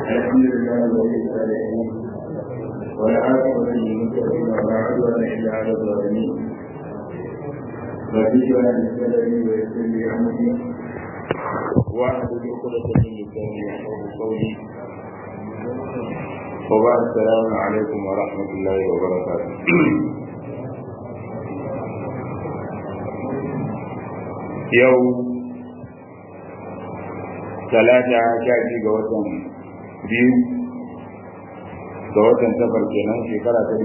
الحمد لله الذي صالحين والعاقبة للمتقين ولا عدوان إلا على الظالمين ربي وأن يسألني ويسر لي أمري واحلل عقدة من لساني يفقهوا قولي وبعد السلام عليكم ورحمة الله وبركاته. يوم ثلاثة شاكي قوة biyu ga watan safar kenan shekara ta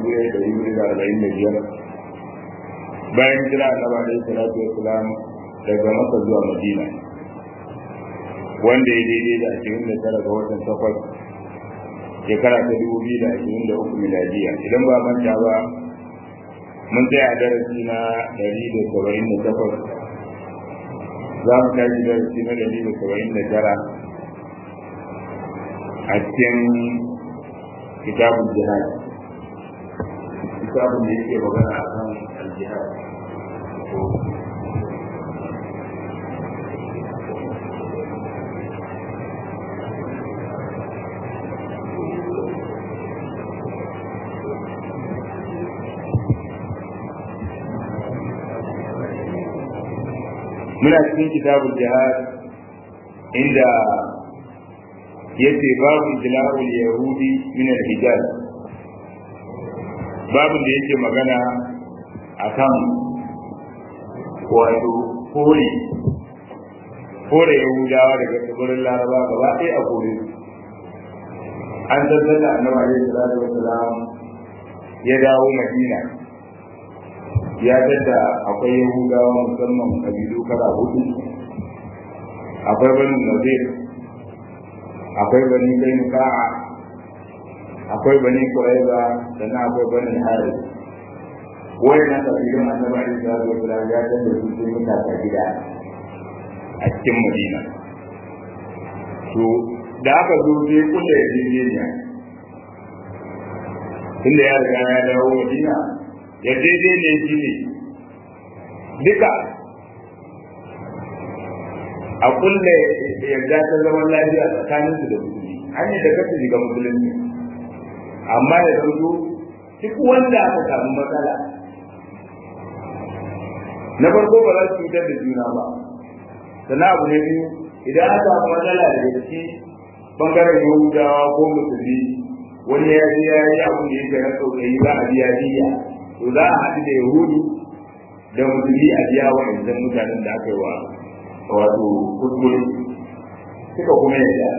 1445 bayan jira annabi alaihi salatu wassalam daga Makka zuwa Madina wanda ya daidai da 29 ga watan safar shekara ta 2023 miladiya. Idan ba manta ba mun tsaya darasi na 178 za mu tashi darasi na 179 a cikin kitabun jihad, kitabun da yake magana a kan al-jihad. Muna cikin kitabun jihad inda yace babu ijla'ul yahudi min al-hijaz, babu da yake magana akan wato kore yahudawa daga tsibirin laraba gaba ɗaya a kore an zazzala annabi alaihi salatu wassalam ya dawo madina ya dadda akwai yahudawa musamman kabilu kala hudu, akwai banu nazir, akwai bani kainuka'a, akwai bani kuraiba, sannan akwai bani hari. Wai na kabilun annabi alaihi salatu wasallam ya tada su sai mutaka gida a cikin Madina. To da aka zo sai kulle yarjejeniya, tunda ya riga ya dawo Madina, yarjejeniya shi ne duka a kulle yarda ta zaman lafiya tsakanin su da musulmi, an yi da kasu shiga musulunci, amma da zanto duk wanda aka samu matsala na farko ba za su cutar da juna ba, sannan abu na biyu idan aka samu matsala da gaske bangaren yahudawa ko musulmi wani ya ji ya yi abin da yake na sauƙayi za a biya diya, to za a haɗu da yahudu da musulmi a biya wa'ancan mutanen da aka yi wa wato kuskure suka kuma yadda.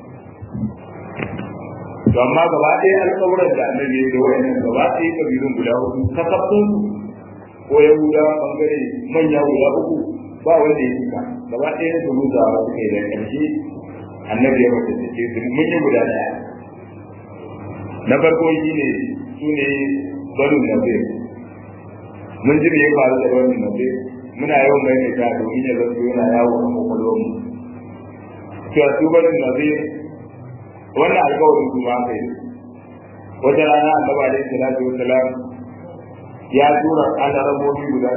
To amma gaba ɗaya alƙawuran da annabi ya da wayannan gaba ɗaya kabilun guda hudu kasafin ko yahudawa bangare manya guda uku ba wanda ya cika, gaba ɗaya su rusawa suka yi da ƙarshe annabi ya mace da ce mun yi guda ɗaya. Na farko shi ne su ne banu nazir, mun ji me ya faru da banu nazir, muna yawan maimaita domin ya zanto yana yawo a kwakwalwar mu cewa su barin nazir wannan alkawarin su ba kai. Wata rana annabi alaihi salatu wassalam ya tura alarabobi guda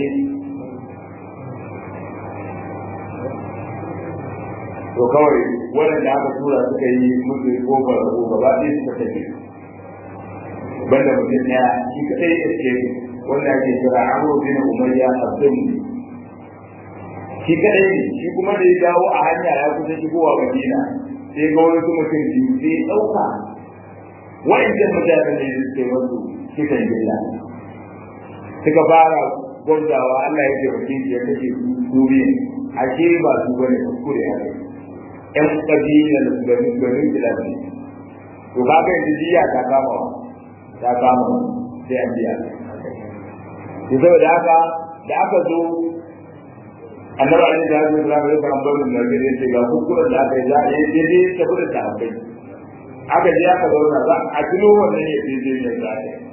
70, to kawai waɗanda aka tura suka yi musu kofar rago gaba ɗaya suka tafi, banda mutum ɗaya shi kaɗai ya ce wanda ake kira Amr bin Umayya Abdul, shi kadai ne, shi kuma da ya dawo a hanya ya kusa shigowa Madina sai ga wani mutum biyu sai ya dauka wa'ancan mutanen da suke wasu kisan gilla suka fara gwarzawa. Allah ya ce bakin ya kashe su biyu, ashe ba su bane kuskure haka ƴan kabilan garin Bilal ne. To kaga yanzu jiya ta kama sai an biya. Saboda haka da aka zo annabi alaihi salatu wasallam ya fara barin da gare shi ga hukumar da aka yi za a yi daidai ta bude ta akai aka je aka zauna za a tuno wannan ya daidai ne za a yi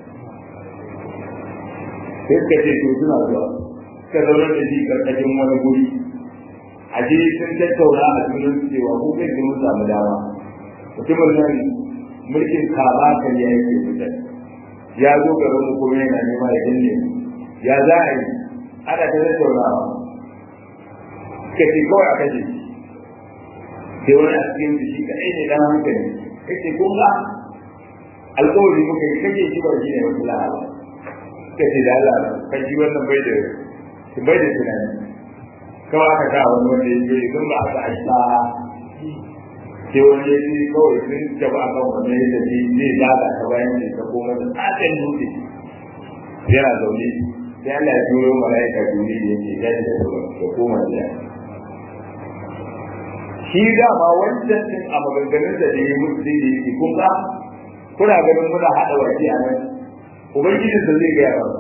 sai ka ce to suna zuwa ka zauna da shi karkashin wani guri a je sun tattauna a cikin cewa ko kai mun samu dama mutumin nan mulkin kaba kan ya yake mutane ya zo garin mu kuma yana nema ya dinne ya za a yi ana ta tattaunawa ka ce kawai a kashe sai wani a cikin shi kaɗai ne dan hankali kace kun ga alƙawari muka yi kake shi ba shi ne wasu lahaba kace da Allah kaji wannan bai da tunani kawai aka ga wani wanda ya ce kun ba aka aisha sai wani ya ce kawai sun taba a kan wannan yadda zai zaga ta bayan ne ta koma da tsakan dutse yana zaune sai Allah ya turo mala'ika duni ya ce ya ce da koma da shi dama wancan din a maganganun da ya mutu zai yi kun ga kuna ganin muna haɗa waki a nan ubangiji da zai gaya ba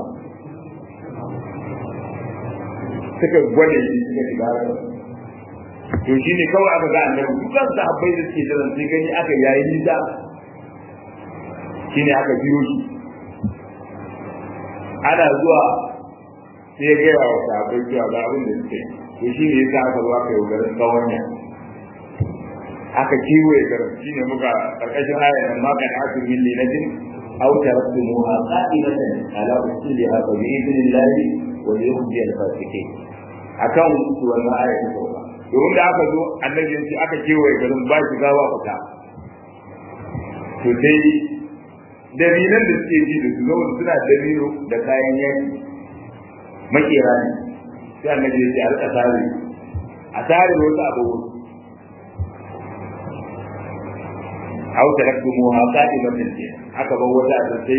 suka gwada shi suka shiga to shi ne kawai aka ga annabi dukkan sahabbai da suke da sai gani aka yayi nisa shi ne aka biyo shi ana zuwa sai ya gaya wa sahabbai cewa ga abin da suke to shi ne yasa aka zo aka yi garin kawanya aka kiwaye garin shi ne muka karkashin ayar ma kan asu min linatin aw taraktumuha qa'imatan ala usuliha fa bi idnillahi wa yuhdi al-fasiqin akan wannan ayar ta ba domin da aka zo annabi yace aka kewaye garin ba shi gawa fita to dai dalilan da suke ji da su zo suna dalilo da kayan yaki makera ne sai annabi yace alƙasari a tare wasu abubuwa aw taraktumuha qa'imatan aka bar wata sai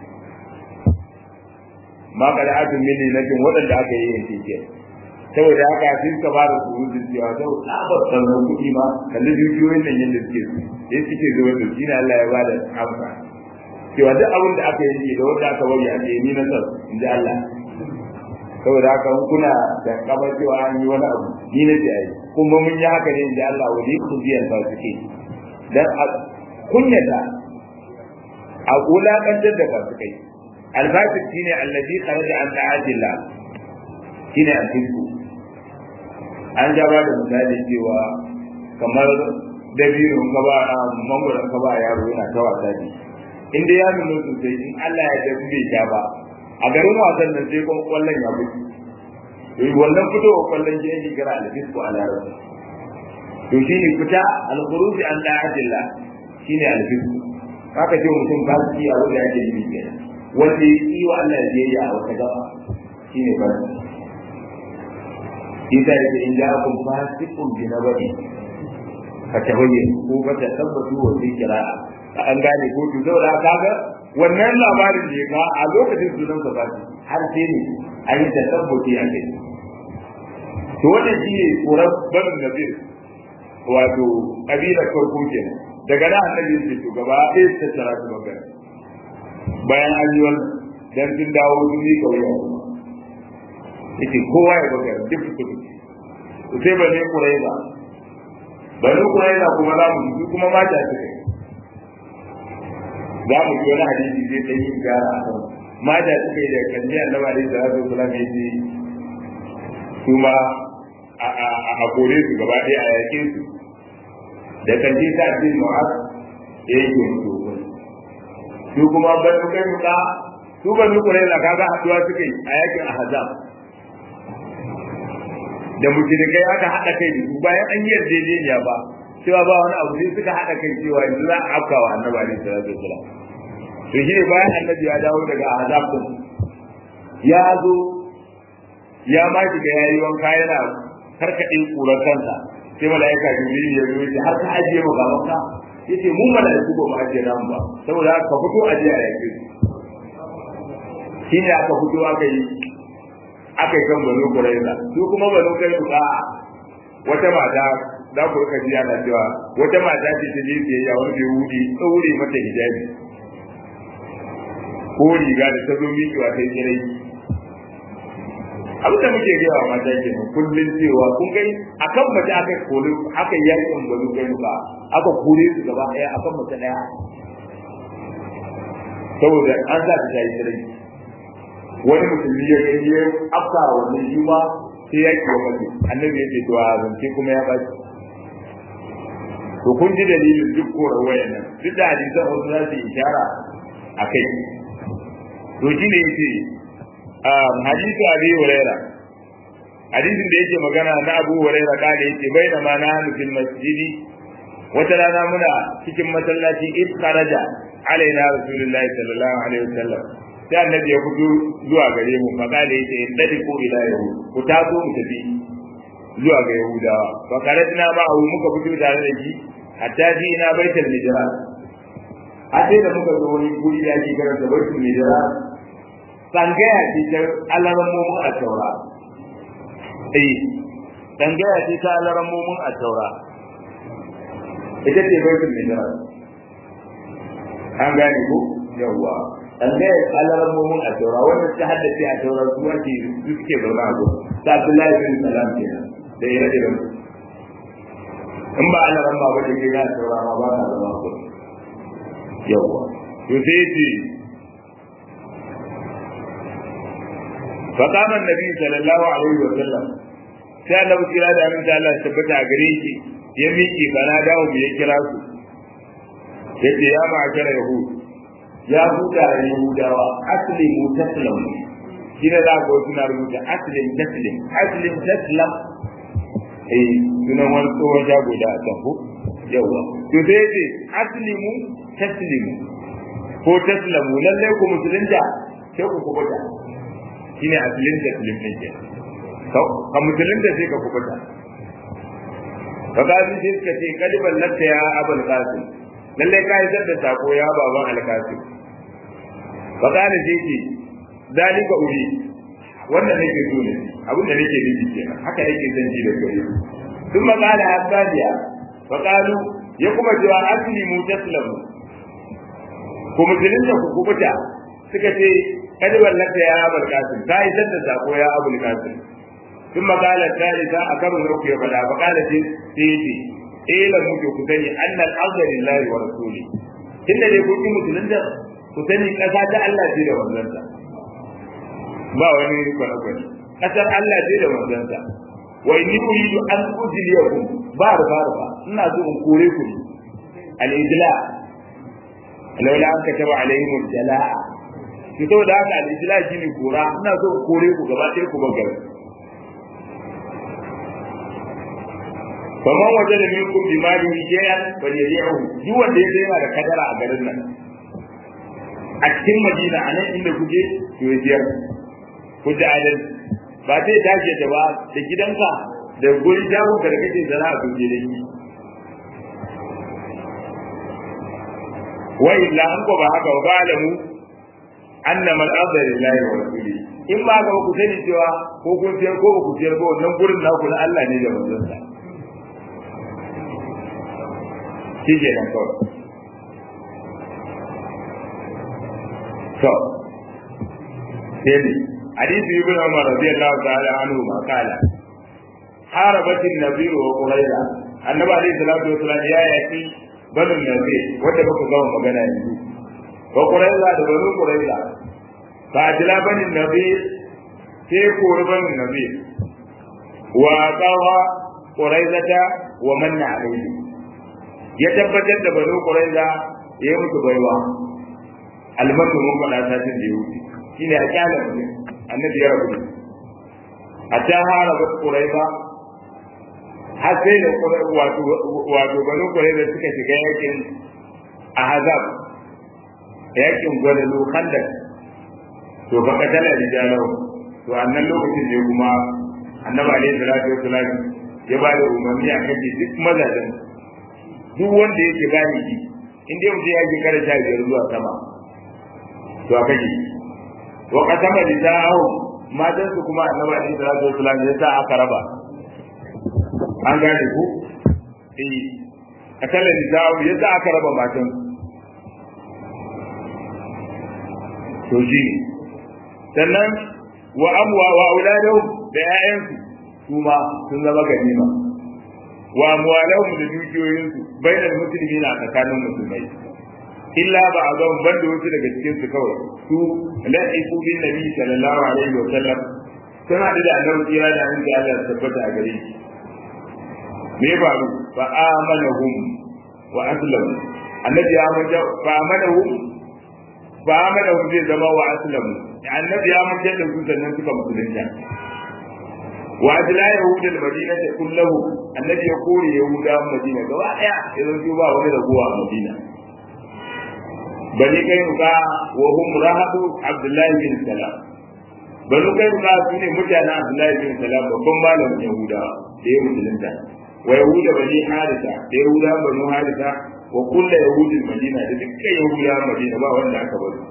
ma kada atun min nakin wadanda aka yi yanke ke saboda haka sun ka ba da surutun cewa sau tsabar sannan kuɗi ma kalli dukiyoyin nan yadda suke su sai suke zuwa da shi ne Allah ya ba da amsa cewa duk abin da aka yi da wanda aka bari a ce ni na sar in ji Allah saboda haka kuna da kamar cewa an yi wani abu ni na ce ai kuma mun yi haka ne in ji Allah wani kujiyar ba suke dan kunyata a wulakantar da fasikai alfasik shine allazi kharaja an ta'adillah shine al-fisku an jaba da misali cewa kamar dabirun ka ba manguran ka ba yaro yana ta wasa ne inda ya nuna sosai in Allah ya dace bai ja ba a garin wasan nan sai kuma kwallon ya fito to wannan fitowa kwallon shi yake kira al-fisku a larabci to shine fita al-khuruj an ta'adillah shine al-fisku haka ce mutum ba su a wanda yake yi kenan wanda yi wa Allah ya yi a wata gaba shine ba ita yake in ja kun fasiqun bi nabati ka tawaye ko ba ta tabbatu wa zikra an gane ko to saboda kaga wannan labarin da ka a lokacin sunan sa ba har sai ne an yi tasabbuti a kai to wannan shine quran barin nabi wato kabila farko kenan daga nan annabi ya ce gaba ɗaya ta tsara su magana bayan an yi wannan dan sun dawo sun yi kauya yake kowa ya baka duk su sai ba ne kuraiza kuma za mu yi kuma ma ta ce za mu yi wani hadisi zai ta yi gara a kan ma ta ce da kanni annabi alaihi salatu wasallam ya ce su ma a hakore su gaba ɗaya a yakin su da kanti ta ce mu'az ya yi su su kuma banu kai muka su banu kuraiza kaga haduwa suka yi a yakin ahzab da mushrikai aka hada kai da su bayan an yi yarjejeniya ba cewa ba wani abu sai suka hada kai cewa yanzu za a afkawa annabi alaihi salatu wasallam to shi ne bayan annabi ya dawo daga ahzab din ya zo ya ma shiga yayi wanka yana karkade kuran kansa sai malaika jibril ya zo har ka ajiye mu gaban ka yace mu malaiku ba mu ajiye nan ba saboda ka fito ajiye a yake shine aka fito aka yi kan banu kuraiza su kuma banu kai ba wata mata da ku rika ji ana cewa wata mata ce ta je biyayya wani bai wudi tsaure mata hijabi ko riga da ta zo miƙewa ta yi kirai abin da muke gaya wa mata ke kullum cewa kun kai akan mace aka kore aka yakin banu kai ba aka kore su gaba ɗaya akan mace ɗaya saboda an sa ta yi kirai wani musulmi ya gani ya afka wannan shi ma sai ya kiwa mace annabi ya ce to a zance kuma ya baci to kun ji dalilin duk korar wayannan duk da hadisan wasu za su ishara a kai to shi ne yake hadisi abi huraira hadisin da yake magana na abu huraira kada yake baina ma na hanu fil masjidi wata rana muna cikin masallaci id kharaja alaina rasulullahi sallallahu alaihi wasallam sai annabi ya fito zuwa gare mu faqala yace dadi ko ila yau ku taso mu tafi zuwa ga yahudawa fa karatna ma abu muka fito tare da shi hatta ji ina baitul mijras hatta da muka zo wani guri da ake karanta baitul mijras sangaya ce ta alarammomin a taura sangaya ce ta alarammomin a taura ita ce baitul mijras an gane ko yawa sangaya alarammomin a taura wanda ta haddace a taura su ake su suke zauna a gurin ta Abdullahi bin Salam kenan da ire-iren in ba alaramma ba da ke na taura ma ba ta zama gurin yawa to sai ce فقام النبي صلى الله عليه وسلم sai Allah kira da amin da Allah tabbata a gare shi ya miki bana dawo ya kira su yace ya ma'akara yahud ya huda yahudawa aslimu taslamu kina da ko suna rubuta aslim taslam sunan wani tsohon jago da a ko yawa to sai yace aslimu taslimu ko taslamu lallai ku musulunta sai ku kubuta shine asalin taslim ne ke ka musulunta sai ka kubuta kaga shi suka ce kaliban lakka ya abul qasim lalle ka yi da sako ya baban al-qasim kaga ne ce dalika uri wannan ne ke dole abin da nake nufi kenan haka nake san ji da gare sun magana hasadiya fa qalu ya kuma cewa aslimu taslamu ko musulunta ku kubuta suka ce kada wallaka ya abul qasim kai da sako ya abul qasim kuma qala thalitha akaru ruku ya bada fa qala tiji ila muke ku sani anna al-afdal lillahi wa rasuli inda dai ku musulunta ku sani kasa ta Allah ce da wanzanta ba wani kwana kasar Allah ce da wanzanta wa inni uridu an ujliyakum barba ina so in kore ku al-ijla laula an kataba alaihim al-jalaa to da haka al-ijla shine kora ina so kore ku gaba ɗaya ku bagare faman wajada minkum bi malihi shay'an falyabi'hu duk wanda yake yana da kadara a garin nan a cikin Madina anan inda kuje to ya biyar ku da adal ba sai dace da ba da gidanka da gurin jawo da kake zara a kuje da shi wa illa an ko ba haka ba alamu annama al-afdal lillahi wa rasulihi in ba ga ku sani cewa ko kun tiyar ko ku tiyar ko wannan gurin naku na Allah ne da manzon sa kije nan kawai to sai hadisi ibn Umar radiyallahu ta'ala anhu ma kala harabat an-nabi wa qurayza annabi alayhi salatu wa salam ya yaki banu nabi wanda muka ga magana yanzu wa qurayza da banu qurayza fa ajla banu nabi sai qurban nabi wa qawa quraizata wa manna alayhi ya tabbatar da banu qurayza ya mutu baiwa almanu mun fada ta tin da yau shine a kyalan annabi ya rabu a ta haraba qurayza har sai da wato banu qurayza suka shiga yakin ahzab yakin gwadalu khandak to fa katala rijalahu to annan lokacin ne kuma annabi alaihi salatu wasallam ya ba da umarni a kan duk mazajin duk wanda yake gani shi inda mutum ya je kare sha biyar zuwa sama to a kaji wa qasama rijalahu matan su kuma annabi alaihi salatu wasallam ya sa aka raba an gane ku katala rijalahu ya sa aka raba matan to shi sannan wa auladahum da ƴaƴansu su ma sun zama ganima wa amwalahum da dukiyoyinsu bainal muslimina a tsakanin musulmai illa ba a zama banda wasu daga cikin su kawai su la'iqu bin nabi sallallahu alaihi wa sallam sun haɗu da annabi tsira da an ga Allah tabbata a gare shi me faru fa amanahum wa aslamu annabi ya maja fa amanahum zai zama wa aslamu annabi ya mutar da su sannan suka musulunta wa adla yahud al-madina kullahu annabi ya kore yahuda madina gaba daya idan su ba wani raguwa a madina bani kai ka wa hum rahadu abdullahi bin salam bani kai ka su ne mutanen abdullahi bin salam babban malamin yahuda da ya musulunta wa yahuda bani harisa da yahuda bani harisa wa kullu yahudi al-madina da dukkan yahuda madina ba wanda aka bari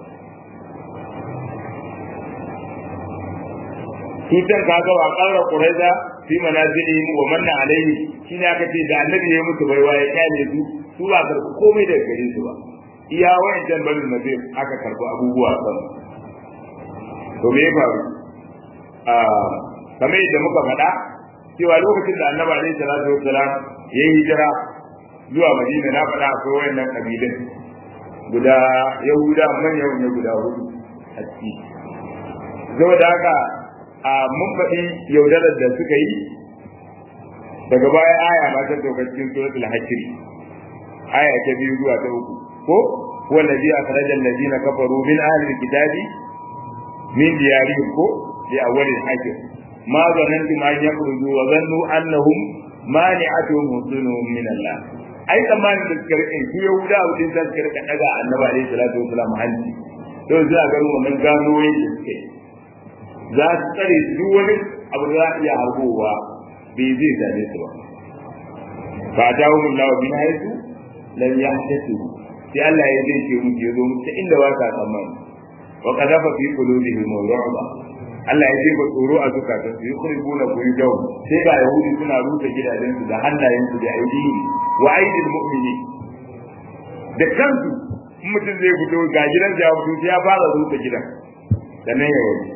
tutan kaga wa qarra quraiza fi manazilihim wa manna alaihi shine aka ce da annabi ya mutu baiwa ya kyale su ba karbu komai daga gare su ba iya wayancan barin nabi aka karbu abubuwa kan to me ya faru kamar yadda muka faɗa cewa lokacin da annabi alaihi salatu wassalam ya yi hijira zuwa madina na faɗa akwai wayannan kabilan guda yahuda manyan guda hudu a ciki saboda haka mun faɗi yaudarar da suka yi daga baya aya ma ta doka cikin suratul hajj aya ta 2 zuwa ta 3 ko wallazi akhraja allazina kafaru min ahli alkitabi min diyarihim ko li awwal alhajj ma zanantum an yakhruju wa zannu annahum mani'atuhum husunuhum min Allah ai tsammanin da suka rike su yahuda wadin da suka rika daga annabi alaihi salatu wasallam hanci to za ga wannan gano yake suke za su tsare duk wani abu da za a iya harbowa bai zai zane su ba ba ta hukun lawa bin haisu lan ya haisu sai Allah ya zai ce muke ya zo muke inda ba ka tsammani wa qadafa fi qulubihim ru'ba Allah ya ce ba tsoro a zukatan su yukhribuna buyutahum sai ga yahudi suna rufe gidajen su da hannayen su da aidihi wa aidil mu'minin da kansu mutum zai fito ga gidan ya fito ya fara rufe gidan sannan ya wuce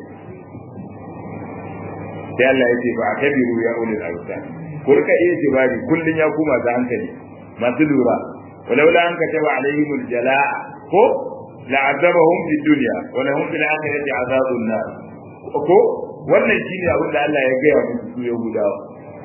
sai Allah ya ce ba a kabiru ya ulil alsa ko rika iya tibari kullun ya kuma da hankali masu lura walaula an kataba alaihim aljalaa ko la'azabahum fid dunya wa lahum fil akhirati azabun nar ko wannan shine abin da Allah ya gaya musu su yahudawa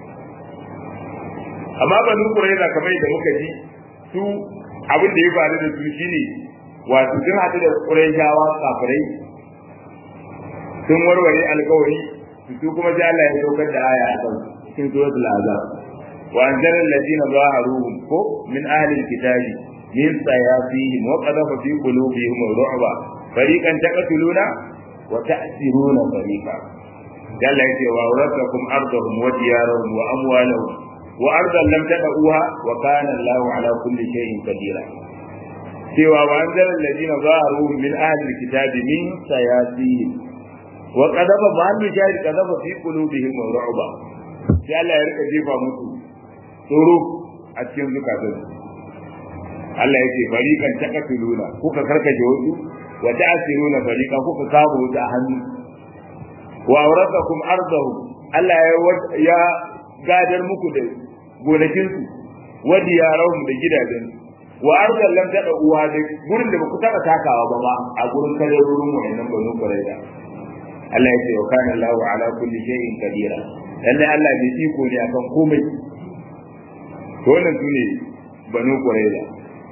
amma banu qurayza kamar da muka ji su abin da ya faru da su shine wato sun hadu da qurayzawa kafirai sun warware alƙawari su kuma sai Allah ya saukar da aya a kan cikin suratul azab wa anzala alladhina zaharuhum ko min ahli alkitabi min sayafihim wa qadafa fi qulubihim ru'ba fariqan taqtuluna wa ta'siruna fariqa Allah ya ce wa awratakum ardahum wa diyarahum wa amwalahum wa ardan lam tad'uha wa kana Allahu ala kulli shay'in qadira cewa wa anzala alladhina zaharuhum min ahli alkitabi min sayafihim wa qadaba ba'al jari qadaba fi qulubihim ru'ba sai Allah ya rika jefa musu tsoro a cikin zukatan Allah yake fariqan taqtuluna kuka karkaje wasu wa ta'siruna fariqa kuka kabo wasu a hannu wa awratakum ardahum Allah ya gadar muku da gonakin su wa diyarahum da gidajen wa ardan lam tad'uha da gurin da baku taba takawa ba ma a gurin kadarorin wayannan banu qurayza Allah ya ce wa kana Allahu ala kulli shay'in qadira lalle Allah bai iko ne akan komai to wannan sune banu qurayza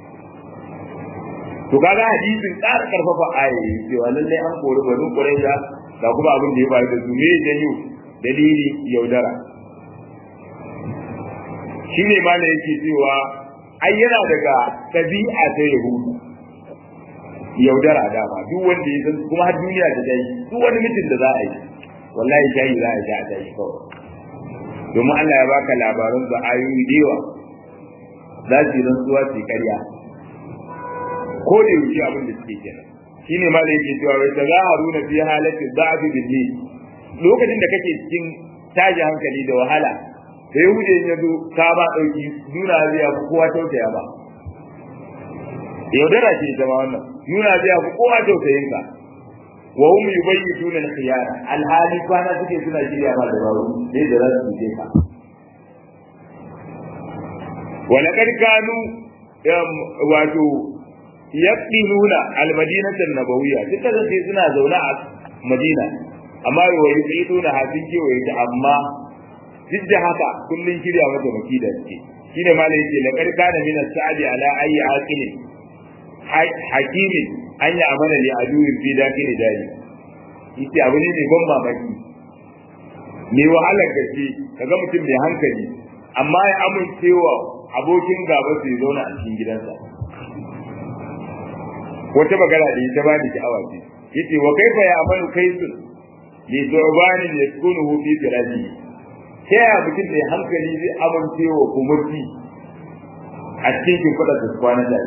to kaga hadisin ƙara karfafa ayoyi cewa lalle an kori banu qurayza da kuma abin da ya faru da su me janyo dalili yaudara shine ma ne yake cewa ai yana daga tabi'a ta yahudu yaudara dama duk wanda ya san kuma har duniya ta dai duk wani mutum da za a yi wallahi jayi za a ja ta shi kawai domin Allah ya baka labaran da ayoyi da yawa za su yi rantsuwa su karya ko da yake abin da suke kenan shine ma da yake cewa wai tazaharuna fi halati da'fi bihi lokacin da kake cikin taji hankali da wahala da yahude ya zo ka ba dauki nuna zai ya kowa tausaya ba yaudara ce ta wannan nuna zai ya kowa tausayin ka wa hum yubayyituna al-khiyara al-hali kwana suke suna shirya ba da baro dai da rasu ce ka wa laqad kanu wato yaqinuna al-madinata an-nabawiyya duka da suna zauna a Madina amma wai yaqinuna hadin kewaye ta amma duk da haka kullun shirya mata makida ce shine malai yake laqad kana min as-sa'di ala ayyi aqilin hakimin an yi amana li aduwin fi dakil dari yace abu ne mai ban mamaki me wahalar gaske kaga mutum mai hankali amma ya amincewa abokin gaba sai zauna a cikin gidansa. Wata magana da ita ba ni sha'awa ce yace wa kaifa ya amalu kaisun li tu'bani yaskunuhu fi firaji sai ya mutum mai hankali zai amincewa kumurci a cikin kudin da kwana da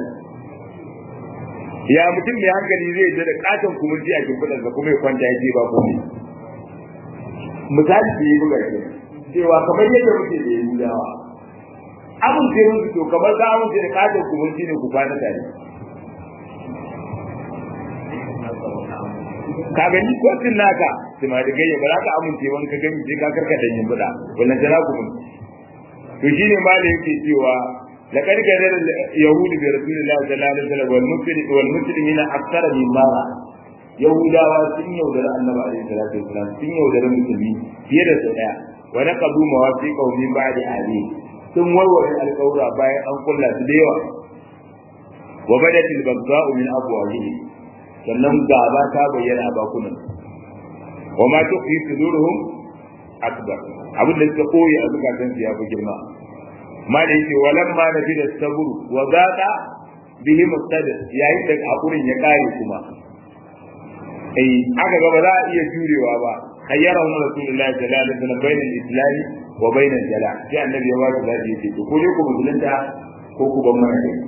ya mutum mai hankali zai je da katon kumurci a cikin kudin da kuma ya kwanta yake ba komai. Misali da yi buga ke cewa kamar yadda muke da yi gudawa amince musu to kamar za amince da katon kumurci ne ku kwana tare. Ka gani kwatin naka tuma da gayya ba za ka amince wani ka gani sai ka karka da yin buda wannan jira ku mun to shine ma da yake cewa laqad gadara yahudi bi rasulillahi sallallahu alaihi wasallam wal muslimina akthara mimma yahudawa sun yaudara annabi alaihi salatu wasallam sun yaudara musulmi fiye da sau daya wa naqadu mawasiqa min ba'di ali sun warware alƙawura bayan an kulla su da yawa wa badat al-baghdha'u min abwahihi sannan gaba ta bayyana a bakunan wa ma tuqi suduruhum akbar abin da suka koyi a zukatan su ya fi girma ma da yake walam ma da fi da sabru wa zaqa bihi mustadid yayin da hakurin ya kare kuma aka ga ba za a iya jurewa ba khayyarahum rasulullahi sallallahu alaihi wasallam bainal islam wa bainal jala sai annabi ya wasu da yake ko ne ku musulunta ko ku ban mana kai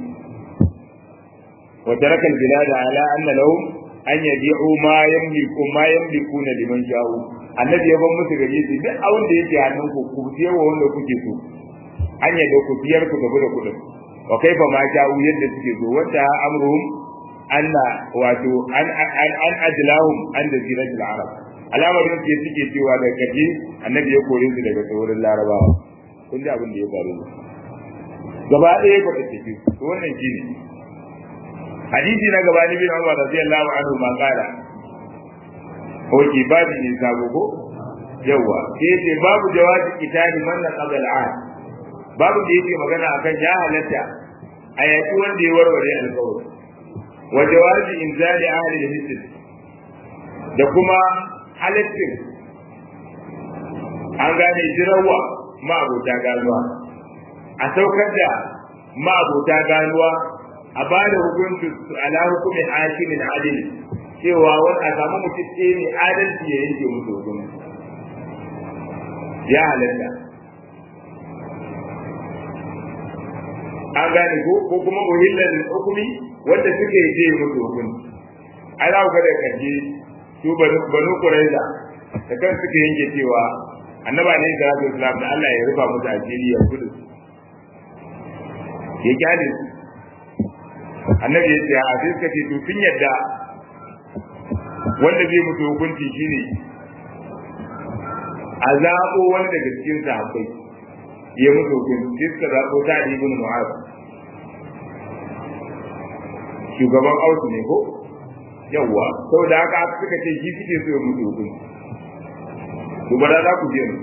وترك البلاد على أن لهم أن يبيعوا ما يملكون لمن شاءوا annabi ya ban musu gari su duk abin da yake hannun ku siyar wa wanda kuke so an yadda ku siyar ku tafi da kudin wa kaifa ma sha'u yadda suke so wata amruhum anna wato an ajlahum an jaziratul arab alamar da suke cewa daga kaji annabi ya kore su daga sauran larabawa kun ji abin da ya faru gaba ɗaya ba ta tafi to wannan shine hadisi na gaba ni bin Umar radiyallahu anhu ma kala oke babu ne sabo ko yawa sai ce babu jawazi kitani man qabla al-ahd babu da yake magana akan ya halatta a yaki wanda ya warware alƙawari wa jawazi inzali ahli al-hisn da kuma halaccin an gane jirawa ma abota ganuwa a saukar da ma abota ganuwa a ba da hukunci ala hukumi hakimin adil cewa wani a samu mutum ce ne adalci ya yanke musu hukunci ya halatta an gane ko kuma uhillar hukumi wanda suke je musu hukunci ai za ku ga da kaje su banu quraiza da kan suke yanke cewa annaba ne da Rasul Islam da Allah ya rufa musu asiri ya gudu ya kyale annabi ya ce a sai suka ce to sun yadda wanda zai mutu hukunci shine a zaɓo wani daga cikin sahabbai ya mutu hukunci sai suka zaɓo ta ibn Mu'az shugaban Ausu ne ko yawwa saboda haka suka ce shi suke so ya mutu hukunci to ba za ku je mu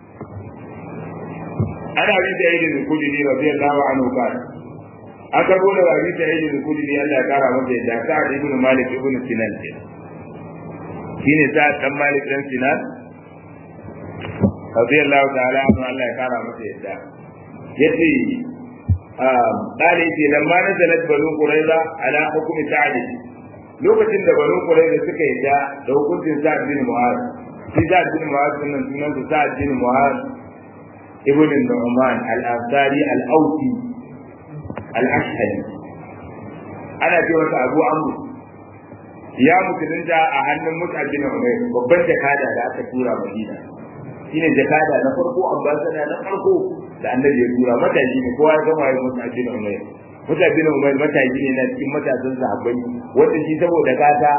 ana bi da idin kudi ne radiyallahu anhu kana aka gode wa bi da idin kudi ne Allah ya kara masa yadda ta ibn Malik ibn Sinan ce shine sa dan Malik dan Sinan radiyallahu ta'ala anhu Allah ya kara masa yadda yace dale ce lamma nazalat banu quraiza ala hukmi sa'd lokacin da banu quraiza suka yadda da hukuncin sa'd bin Mu'adh shi sa'd bin Mu'adh sunan sa'd bin Mu'adh ibn Nu'man al-Ansari al-Awsi al-Ashhali ana cewa Abu Amr ya mutunta a hannun Mus'ab bin Umayr babban jakada da aka tura Madina shine jakada na farko ambassador na farko da annabi ya tura matashi ne kowa ya san waye Mus'ab bin Umayr Mus'ab bin Umayr matashi ne na cikin matasan sahabbai wanda shi saboda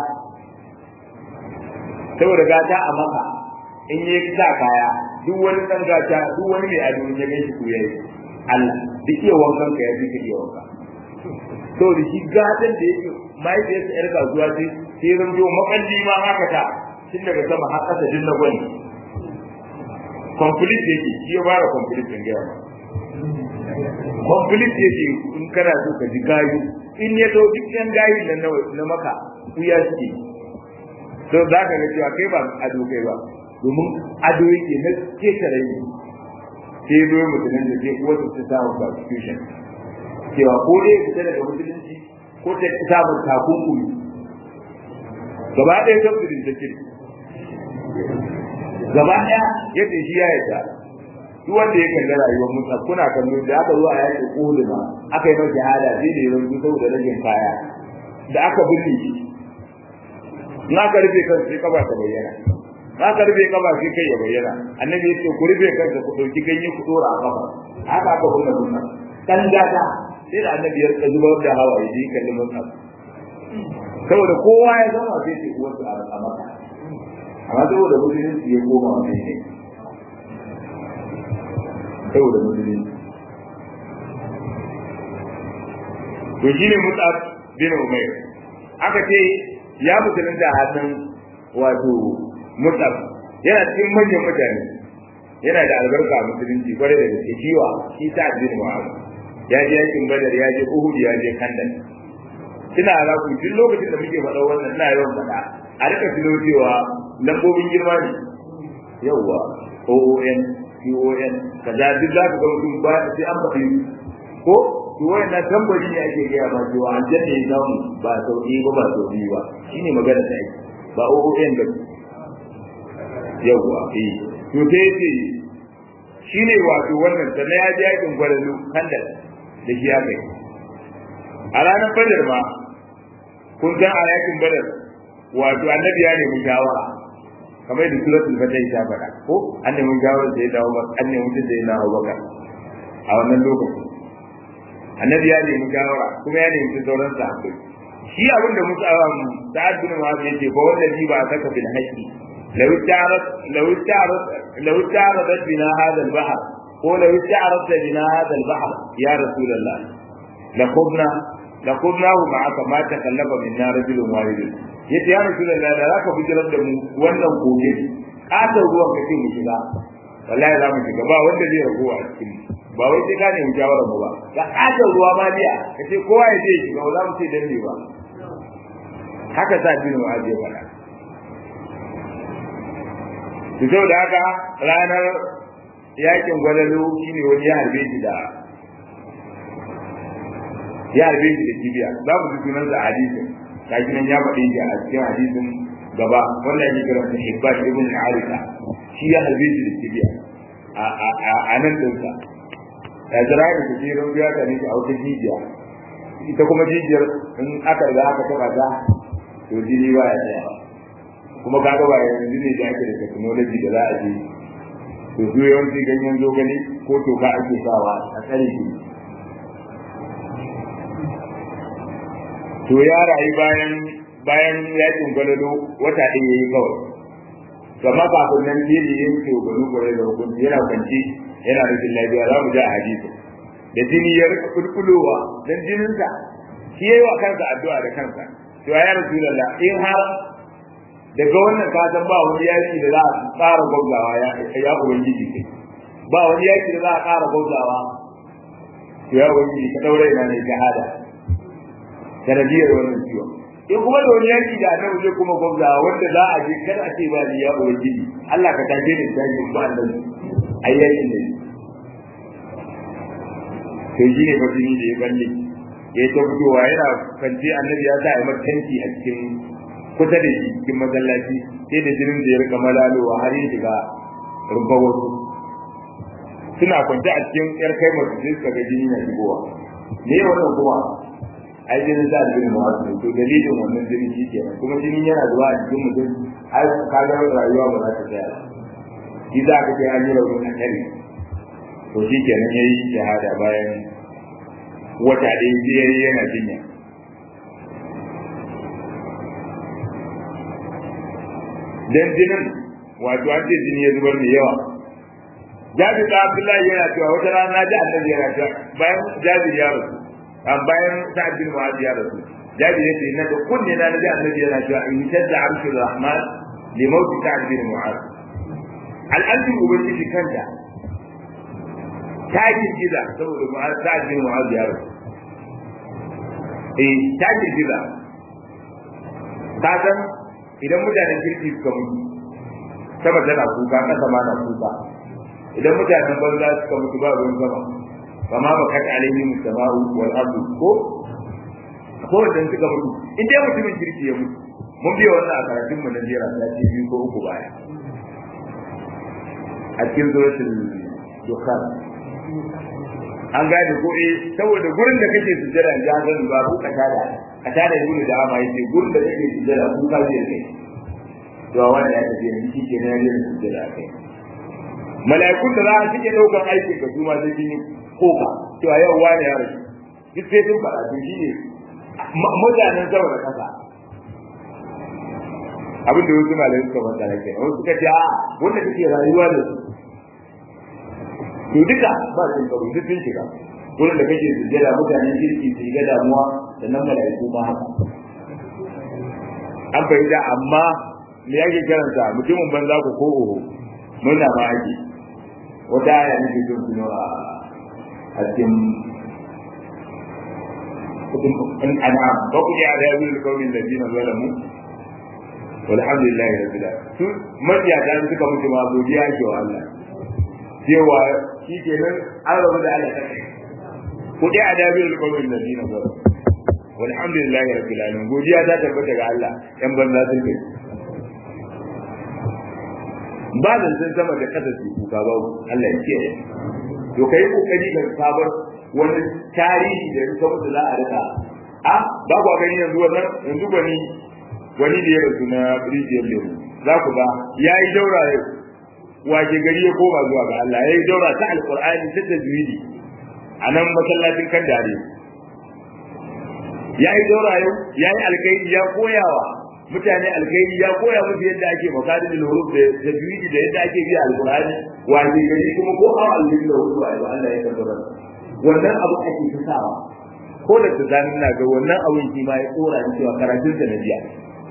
gata a Makka in yi sa kaya duk wani dan gata duk wani mai ado ya gaishe ku yayi Allah duk iya wankan ka ya fi iya wanka to da shi gatan da yake mai da yar kasuwa sai ran jo makalli ma haka ta tun daga sama har kasa din na gwani complete yake shi ya fara complete din gaya complete yake in kana so ka ji gayu in ya zo duk yan gayin nan na Maka ku ya ce to za ka ga cewa kai ba ado kai ba domin ado yake na ketare ne sai zo mutumin da ke kuwa su samu constitution cewa ko dai ya fita daga musulunci ko ta samu takunkumi gaba ɗaya tafsirin da ke gaba ɗaya yadda shi ya yarda duk wanda ya kalli rayuwar musa kuna kallo da aka zo a yaƙi ƙulima aka yi mai shahada sai da ya rantu saboda ragin kaya da aka binne shi na ka rufe kansa sai kaba ta bayyana na ka rufe kaba sai kai ya bayyana annabi ya ce ku rufe kansa ku ɗauki ganye ku ɗora a kafa haka aka binne musa kan gada sai da annabi ya zubar da hawaye da ya kalli musa saboda kowa ya zama sai ce uwarsa a maka amma saboda musulunci ya koma wa ne saboda musulunci to shine Mus'ab bin Umair aka ce ya musulunta a hannun wato Mus'ab yana cikin manyan mutane yana da albarka a musulunci kwarai da gaske kiwa shi ta bin Mu'az ya je yakin Badar ya je Uhud ya je Khandaq ina za ku duk lokacin da muke faɗa wannan ina yawan faɗa a rika tuno cewa lambobin girma ne yawwa OON CON kaza duk za ka ga mutum ba sai an faɗi ko to wannan tambari ne ake gaya ma cewa aljanna ya samu ba sauki ba sauki ba shine magana ta yi ba OON ba yawwa to sai ce shine wato wannan da ya ji yakin gwalalu Khandaq da shi ya kai a ranar Badar ma kun san a yakin Badar wato annabi ya nemi shawara kamar da suratul fatih ta faɗa ko an nemi shawara da ya dawo ba an nemi mutum da ya dawo ba a wannan lokacin annabi ya nemi shawara kuma ya nemi sauran sahabbai shi abin da musa sa'ad bin mu'adh yace ba wallahi ba saka bil haqqi law ta'arat bina hadha al-bahr ko law ta'arat bina hadha al-bahr ya rasulullah لقدناه معك ما تكلف منا رجل واحد yace ya rasulullah da zaka bijirar da mu wannan gobe katar ruwan kace mu shiga wallahi za mu shiga ba wanda zai ragowa a cikin ba wai sai ka ne mu jawara mu ba ka katar ruwa ma biya kace kowa ya je shiga ba za mu ce dan ne ba haka sa bin wa'azi fara to da haka ranar yakin gwalalu shine wani ya harbe shi da kibiya za mu ji sunan da hadisin kaji nan ya faɗi shi a cikin hadisin gaba wanda yake kira da Hibban ibn Arisa shi ya harbe shi da kibiya a nan dinsa da Isra'ila da shi ran biya ta ne a wata jijiya ita kuma jijiyar in aka riga aka taba ta to jini ba ya tsaya kuma kaga ba yanzu ne da ake da technology da za a ji to su yawanci ganyen zogale ko toka ake sawa a tsare shi to ya rayu bayan yakin gwalado wata ɗin yayi kawai kama kafin nan ne yin to gano gore da hukunci yana kwanci yana rikin lafiya za mu ji a hadisi da jini ya rika kulkulowa dan jininsa shi yayi wa kansa addu'a da kansa to ya rasulullah in har daga wannan ka san ba wani yaki da za a tsara gwamzawa ya ubangiji kai ba wani yaki da za a ƙara gwamzawa to ya ubangiji ka daure ina ne shahada sanadiyar wannan ciwo in kuma da wani yanki da annabi zai kuma gwamza wanda za a je kada a ce ba ni ya ubangiji Allah ka tafi ni da shi ba Allah ayyakin ne to shi ne batun da ya balle ya ta fitowa yana kanci annabi ya sa ya matanki a cikin kusa da shi cikin masallaci sai da jinin da ya rika malalowa har ya shiga rumfa wasu suna kwance a cikin yar kai masu sai suka ga jini na shigowa me wannan kuma ai jinin da jinin mu'azzin to dalilin wannan jinin shi kenan kuma jinin yana zuwa a cikin mutum ai ka ga rayuwa ba za ta tsaya shi za ka ce an yi rauni a kare to shi kenan yayi shahada bayan wata ɗaya biyar yana jinya dan jinin wato an ce jini ya zubar mai yawa Jabir da Abdullahi yana cewa wata rana na ji annabi yana cewa bayan Jabir ya rasu bayan Sa'ad bin Mu'adh ya rasu Jabir ya ce na da kunne na ji annabi yana cewa in tadda arshur rahman li mawt Sa'ad bin Mu'adh al'adun ubangiji kanta ta girgiza saboda Sa'ad bin Mu'adh ya rasu ta girgiza ta san idan mutanen kirki suka mutu sama tana kuka kasa ma na kuka idan mutanen banza suka mutu ba ruwan sama kama bakat alaihim as-sama'u wal ardu ko dan suka mutu in dai mutumin kirki ya mutu mun biya wannan a karatun mu na jira ta ce biyu ko uku baya a cikin suratul dukhan an gane ko saboda gurin da kake sujjada in ga ba ku ka tada gurin da ama yace gurin da kake sujjada ku ka je kai to wanda ya tafi ne kike ne ya sujjada kai mala'ikun da za su ke daukar aikin ka su ma sai kin koka to yau wani ya rasu duk sai sun fara to shi ne mutanen sama da kasa abin da wasu malamai suka fassara kenan wasu suka ce a wanda kake rayuwa da su to duka ba sun karo duk sun shiga wurin da kake sujjada mutanen kirki su ga damuwa sannan mala'iku ma haka an fahimta amma me yake karanta mutumin banza ko oho murna ma ake wata aya ne ke son tuno a cikin an'am ba ku ya da yuzul qawmin ladina zalamu walhamdulillahi rabbil alamin su mabiya da suka mutu ma godiya ke wa Allah cewa shi kenan an rabu da Allah kai ku dai adabil qawmin ladina zalamu walhamdulillahi rabbil alamin godiya ta tabbata ga Allah yan banza sun kai ba da sun sama da kasa su kuka ba Allah ya kiyaye to kai kokari ka sabar wani tarihi da ka mutu za a rika ba ku gani yanzu wannan yanzu wani da ya rasu na rijiyar lemu za ku ga yayi daura waje gari ya koma zuwa ga Allah yayi daura ta alqur'ani ta tajwidi anan masallacin kan dare yayi daura yayi alkaidi ya koyawa mutane alkaidi ya koya musu yadda ake makadin huruf da tajwidi da yadda ake biya alqur'ani waje gari kuma ko a alƙur'ani huruf ai Allah ya kaddara wannan abu ake tsawa ko da tsanin na ga wannan abun shi ma ya tsora ni cewa karatun da nabiya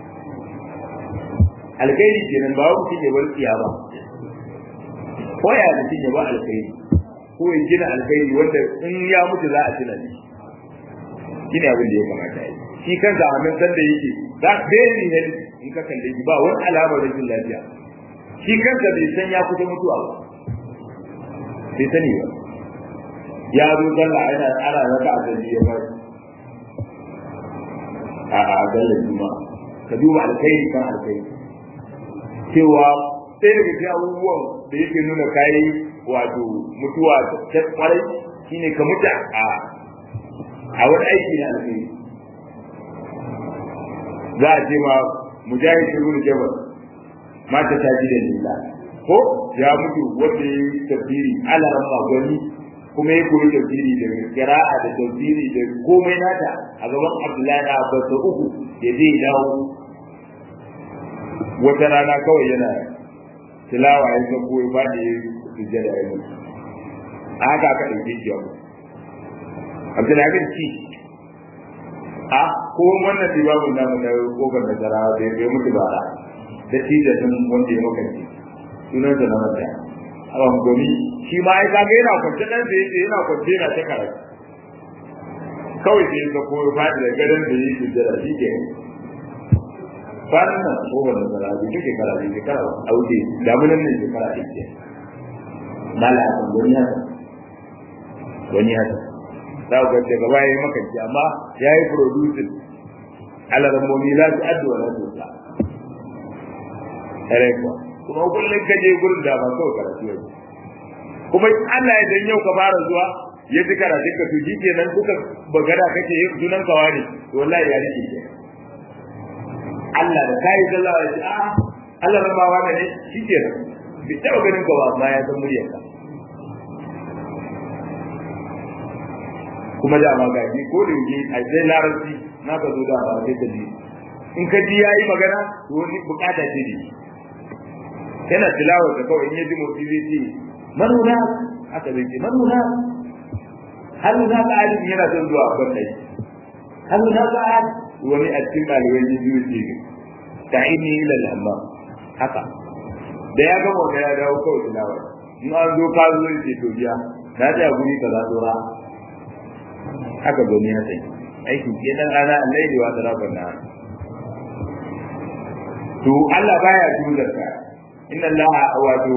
alkaidi kenan ba ku kike bar kiyama ko ya da kike ba alkaidi ko in gina alkaidi wanda in ya mutu za a tuna shi kina abin da ya kamata yi shi kansa amin san da yake za beni ne in ka kalle shi ba wani alamar rashin lafiya shi kansa bai san ya kusa mutuwa ba bai sani ba ya zo sallah ana ana raka a dalili ya bar a dalilin juma ka duba alkaidi kan alkaidi cewa sai daga cikin abubuwan da yake nuna kai wato mutuwa ta kwarai shine ka mutu a wani aiki na alkhairi za a ce ma mujahid ibn jabal mata ta ji da lillah ko ya mutu wanda ya yi tafsiri ala ramma gwani kuma ya koyi tafsiri da qira'a da tafsiri da komai nata a gaban Abdullahi da Abbas da uku ya zai dawo wata rana kawai yana tilawa ya san koyi ba da sujjada ya mutu haka aka dauke shi abu Abdullahi bin ci ko wannan dibabun da mun dawo kokar da jarawa da ya mutu ba da tijatin wanda ya makanci sunan da na mata amma gomi shi ma ai kaga yana kwance dan da yake yana kwance yana ta karatu kawai sai ka koyi fadi da gadan da yake jira shi ke fanna ko wannan da rabi kike karatu kike karatu aude da mun nan ne karatu ke mala wani haka za ku ga gaba yayi makanci amma yayi producing alarammomi la su addu wala su sa ko kuma kullun ka je gurin da ba kawai karatu yau kuma Allah ya dan yau ka fara zuwa ya ji karatu ka to kenan kuka bagara kake yin sunan kawani to wallahi ya rike ke Allah da kai sallah ya ce Allah ran ba wani ne shikenan bi taba ganin ka ba ma ya san muryarka kuma da magaji ko da yake a sai larabci na ka zo da ba sai ka ji in ka ji yayi magana to ni bukata ce ne yana tilawa da kawai in yaji motsi zai ce manuna aka zai ce manuna har na ga alim yana son zuwa bandai har na ga wani a cikin dalibai ne biyu ce ta'ini ila al-amma haka da ya gama da ya dawo kawai tilawa in an zo ka zo ce to biya na ta guri kaza dora haka gani ya sai aikin kenan ana allahi wa tarafan na to Allah baya tuzar ka inna allaha wato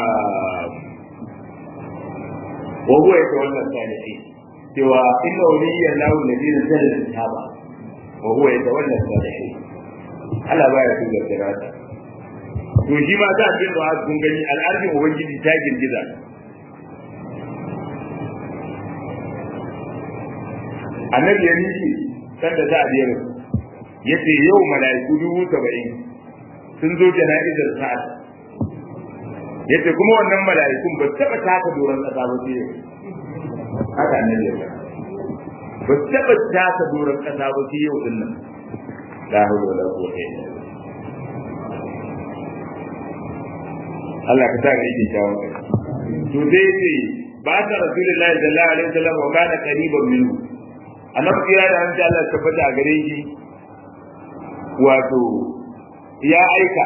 wa huwa yatawalla salihin cewa inna waliyya lahu alladhi nazzala al-kitaba wa huwa yatawalla salihin Allah baya tuga sirata to shi ma za a bin da kun gani al'arfin ubangiji ta girgiza annabi ya nishi sanda za a biyar yace yau mala'iku 70 sun zo jana'izar sa'ad yace kuma wannan mala'ikun ba taba taka doron kasa ba sai haka annabi ya ba taba taka doron kasa ba sai yau din nan la hawla wala quwwata illa billah Allah ka sa yake jawo to dai ce ba ta rasulullahi sallallahu alaihi wasallam wa kana qariban minhu annabi ya da Allah tabbata a gare shi wato ya aika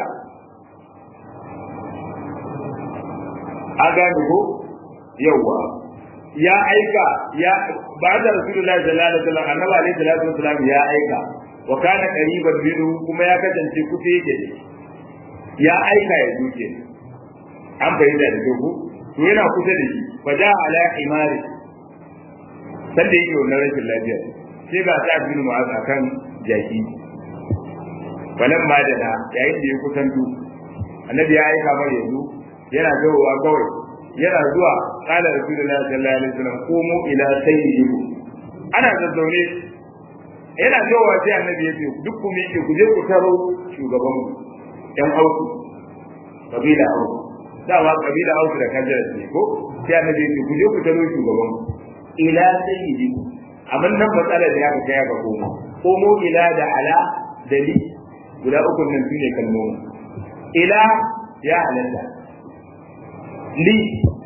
a gane ko yawa ya aika ya ba da rasulullahi sallallahu alaihi wasallam annabi alaihi salatu wasallam ya aika wa kana qariban minhu kuma ya kasance kusa yake ya aika ya duke an bayyana da ku to yana kusa da shi fa ja ala imari sai da yake wannan rashin lafiya sai ga ta bin mu'az akan jaki balan ma da na yayin da ya kusantu annabi ya aika mai yanzu yana dawowa kawai yana zuwa qala rasulullahi sallallahu alaihi wasallam qumu ila sayyidikum ana zazzaune yana dawowa sai annabi ya ce duk ku miƙe ku je ku taro shugaban ɗan auku kabila auku dawa kabila auku da kanjar ne ko sai annabi ya ce ku je ku taro shugaban ila sayyidikum amma nan matsalar da ya ka kai ga komo ila da ala dali guda uku nan sune kalmomi ila ya halatta li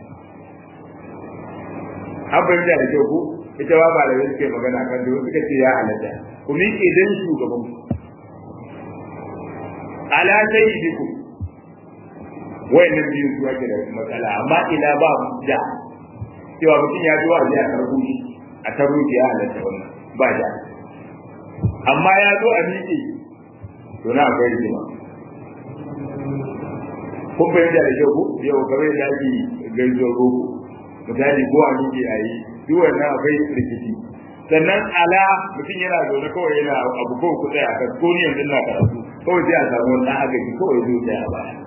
abin da ke ku ita ba ba da yake magana kan da suka ce ya halatta ku miƙe dan shugaban ala sayyidikum wayannan biyu su ake da matsala amma ila ba da cewa mutum ya zo a ji a karbu shi a taruki ya halatta wannan ba da amma ya zo a miƙe to na akwai jima kun bayyana da kyau yau kare da ake gaizo rogo misali ko a miƙe a yi duk wannan akwai rikici sannan ala mutum yana zaune kawai yana abu kawai ku tsaya kan ko ni yanzu na karatu kawai sai a samu wannan agaji kawai zo tsaya a baya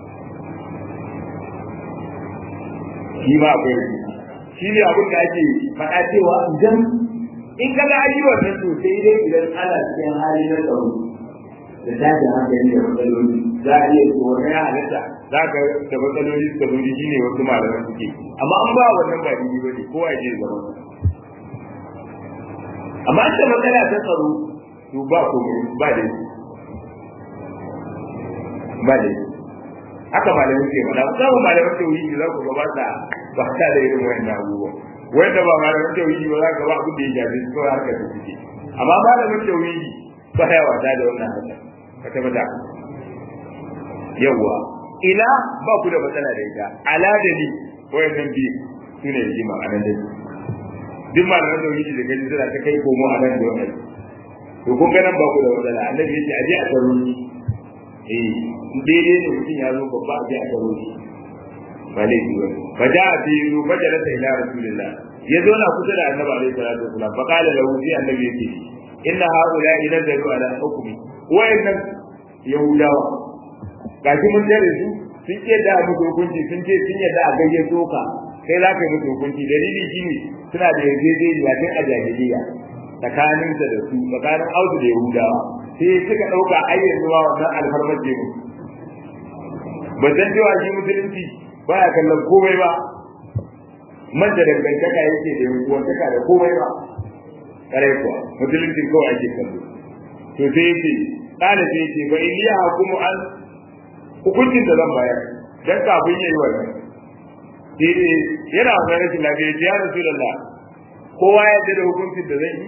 shi ma akwai rikici shi ne abin da ake faɗa cewa idan in kaga ayyukan nan to sai dai idan ana cikin hali na tsaro da tashin hankali da matsaloli za a iya ko wani ya halatta za ka da matsaloli suka zo shi ne wasu malaman suke amma an ba wannan ba daidai ba ne kowa ya je zama amma an da matsala ta tsaro to ba komai ba da ba da haka malamin ke mana musamman malamin tauhidi za ku gabata ba ta da irin wayannan abubuwa wanda ba malamin tauhidi ba za ka ba abin da ya jabe su kawai harkar da suke amma malamin tauhidi ba ya wata da wannan haka ka tabbata yawa ila ba ku da matsala da ita ala da ni wayannan biyu sune rigima a nan da duk malamin tauhidi da gani suna ta kai komo a nan da wannan to kun ga nan ba ku da matsala annabi ya ce aje a tsaro ni daidai ne mutum ya zo babba a a garo shi ba laifi ba fa ja a biyu fa jalasa ila rasulillah ya zo na kusa da annabi alaihi salatu wasalam fa qala lahu sai annabi yake inna haula idan ala hukmi wayannan yahudawa gashi mun tare su sun ce da musu hukunci sun ce sun yadda a gayye soka kai za ka yi musu hukunci dalili shine suna da yarjejeniya tun a jahiliya tsakaninsa da su tsakanin audu da yahudawa sai suka ɗauka ayyar zuwa wannan alfarmar jemu ba san cewa shi musulunci ba ya kallon komai ba man da dangantaka yake da yankuwantaka da komai ba kare kuwa musuluncin kawai ake kallo to sai yake ƙala sai yake ba in liya hukumu an hukuncin da zan bayar dan kafin yayi wannan sai dai yana da rashin lafiya ya rasulullah kowa ya da hukuncin da zan yi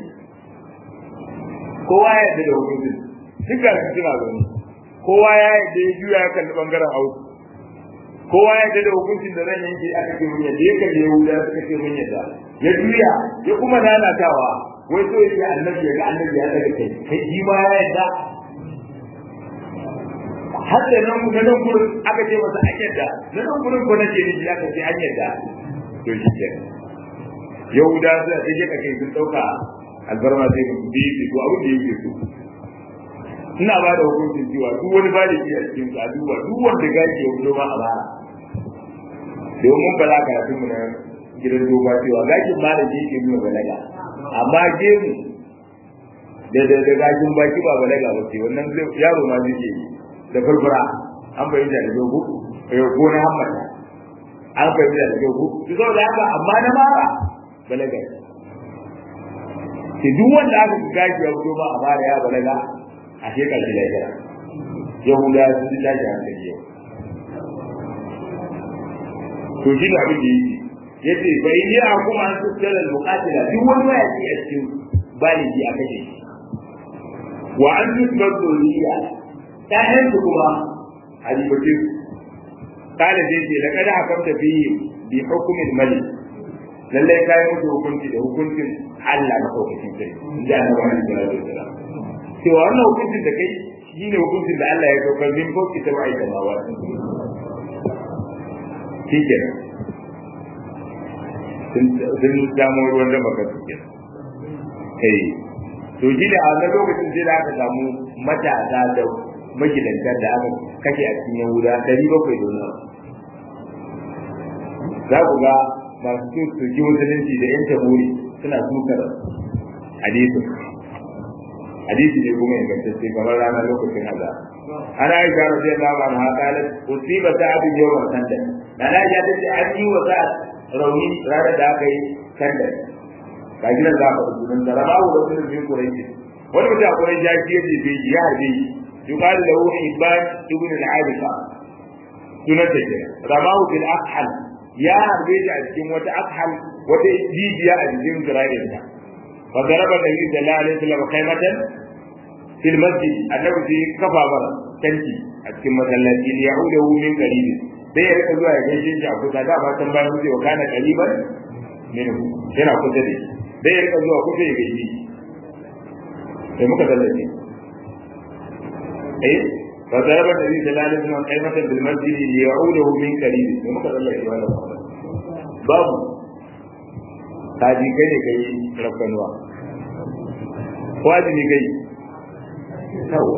kowa ya yarda da hukuncin duka suna zaune kowa ya yarda ya juya ya kalli bangaren hausa kowa ya yarda da hukuncin da zan yanke aka ce mun yadda ya kalli yahuda suka ce mun yadda ya juya ya kuma nanatawa wai so yake annabi ya ga annabi ya daga kai kai ji ma ya yarda har da nan gurin aka ce masa an yadda nan gurin ko nake ne aka ce an yadda to shi ke yahuda sai a ce kake sun dauka albarma sai ku bi ko abin da yake so ina ba da hukuncin cewa duk wani ba da shi a cikin ka duba duk wanda gashi ya fito ma a bara domin bala karatun mu na gidan doba cewa gashin ma da yake nuna balaga amma gemu da gashin baki ba balaga ba ce wannan yaro ma zai yi da furfura an bayyana da dogo ko na hammata an bayyana da dogo to saboda haka amma na mara balaga ce duk wanda aka gashi ya fito ma a bara ya balaga a shekar shi lafiya yahuda sun tashi hankali yau to shi da abin da yake yace bai yi a kuma an tsara al-muqatila duk wani ma yake a cikin baliji a kashe shi wa an tusbar duniya ta hanzu kuma hadibatin kala dai ce laqad hakamta fi bi hukmil malik lalle kai mutu hukunci da hukuncin Allah na hukuncin kai da Annabi sallallahu alaihi wasallam cewa wannan hukuncin da kai shine hukuncin da Allah ya saukar min ko kita bai da mawa shike sun samu ruwan da baka suke to shi da a lokacin sai da aka samu matasa da magidantar da aka kashe a cikin yahuda 700 za ku ga masu soki musulunci da yan taburi suna sukar hadisi ne kuma ingantacce kamar ranar lokacin haza ana yi ga rabbi Allah wa anha qalat usiba sa'd yawm al-khandaq ana ya tace an yi wa sa'd rauni ranar da aka yi khandaq ga gidan za ka rubuta da rabawu da sunan bin quraishi wani mutum a quraishi ya ce bai ya harbe yuqal lahu hibban ibn al-arifa sunan take rabawu bil aqhal ya harbe shi a cikin wata aqhal wata jijiya a cikin zira'insa fa daraba nabi sallallahu alaihi wasallam qaymatan fil masjid annabi sai kafa bara tanki a cikin masallaci ne ya hude min qarib sai ya rika zuwa ya gaishe shi a kusa da ba san bayan wucewa kana qariban minhu yana kusa da shi sai ya rika zuwa kusa ya gaishe shi sai muka dallace fa daraba nabi sallallahu alaihi wasallam qaymatan fil masjid ya'uduhu min qarib sai muka dallace wannan babu kaji kai ne kai rafkanuwa wajibi kai yawa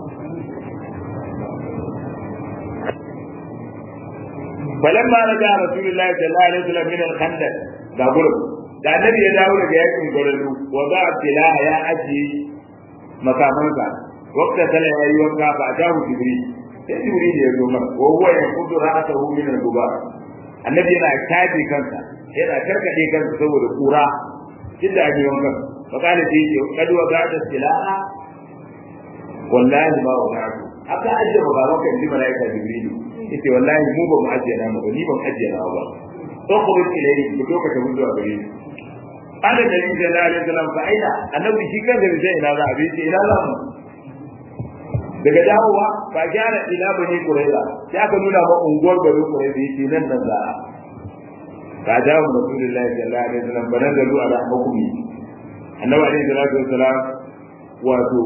falamma raja rasulullahi sallallahu alaihi wasallam min al-khandaq da gurin da annabi ya dawo daga yakin gwararru wa za tilaha ya aji makamansa wakta tala ya yi wanka fa atahu jibril sai jibril ya zo masa wa huwa yaqudu ra'atahu min al-gubar annabi yana tafi kansa yana karkade kansa saboda kura inda ake wankan fa kana sai ce kad wa ga'ata tilaha wallahi ba wa na'u aka ajiye ba maka inda malaika jibril yace wallahi mu ba mu ajiye na ba ni ban ajiye na ba to ko ilai ku doka ta zuwa gare ni ana da ni da Allah sallallahu fa aina annabi shi kan da zai ina za a bi ina za mu daga dawowa ba gyara ila bani qurayza sai aka nuna ma unguwar bani qurayza yace nan nan za ka dawo rasulullahi sallallahu alaihi wasallam banan da zuwa da hukumi annabi alaihi salatu wasalam wato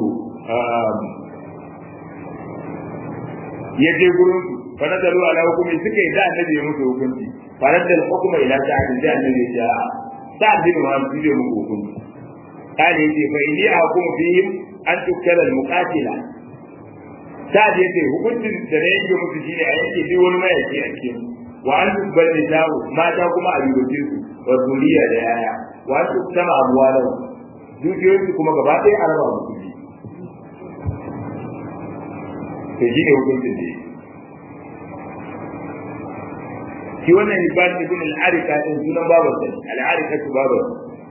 yaje gurin fara da ruwa ala hukumi suka yi da annabi ya musu hukunci fara da hukuma ila ta'ala da annabi ya sa'ad bin mu'adh ya musu hukunci kana yace fa inni ahkum fihim an tukkala al-muqatila sa'ad yace hukuncin da ne yake musu shine a yake bi wani mai yake a cikin wa an tubbal dawo mata kuma a yugoje su wa zuriya da yaya wa an tukkama abwalan dukiyoyin kuma gaba ɗaya a raba musu to shi ne hukuncin da shi wannan ibn ibn al-arika din sunan babar sa al-arika su babar